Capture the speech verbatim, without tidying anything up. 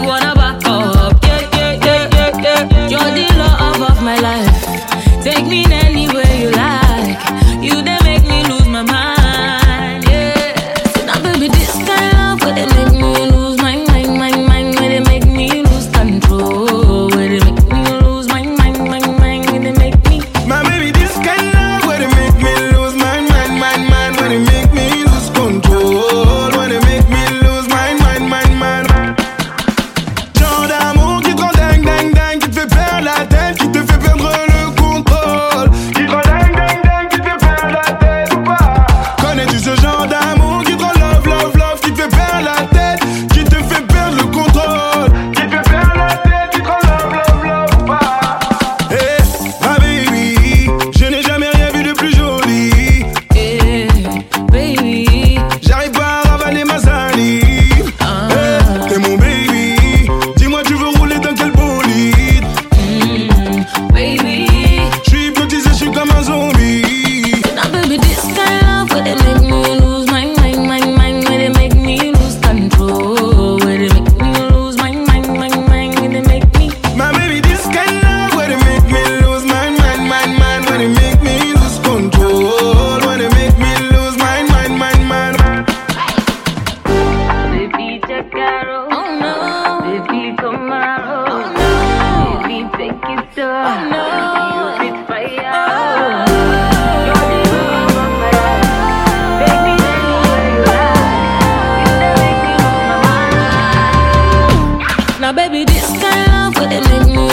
wanna back up. Yeah, yeah, yeah, yeah, yeah. You're the love of my life. Take me anywhere you like. You they make me lose my mind. Yeah. So now baby, this kind of love where they make me lose my mind, mind, mind. Where they make me lose control. Where they make me lose my mind, mind, mind. Where they make me. My baby, this kind of love where they make me lose my mind, mind, mind. Where they make me lose control. Where they make me lose my mind, mind, mind. Genre d'amour qui te rend dingue, dingue, dingue, qui te fait perdre la tête, qui te fait perdre le contrôle, qui te rend dingue, dingue, dingue, qui te fait perdre la tête ou pas. Connais-tu ce genre d'amour qui te rend love, love, love, qui te fait perdre la tête, qui te fait perdre le contrôle, qui te fait perdre la tête, qui te rend love, love, love ou pas. Hey, ma baby, je n'ai jamais rien vu de plus joli. Yeah, baby. J'arrive pas à ravaler ma salive. Ah. Hey, t'es mon baby. Dis-moi, tu veux rouler dans quel bolide? Mm, baby. J'suis hypnotisé, j'suis comme un zombie. Now baby, this kind of love where they make me lose my mind, mind, mind. Where they make me lose control. Where they make me lose my mind, mind, mind. Where they make me. My baby, this kind of love where they make me lose my mind, mind, mind. Where they make me lose control. Where they make me lose my mind, mind, mind. Baby, check out. Oh no. Baby, come out. Oh no. Baby, take it slow. Oh no. Baby, you fit fire. Oh no. You're the love of my life. Take me anywhere you like. You done make me lose my mind. Now baby, this kind of love where they make me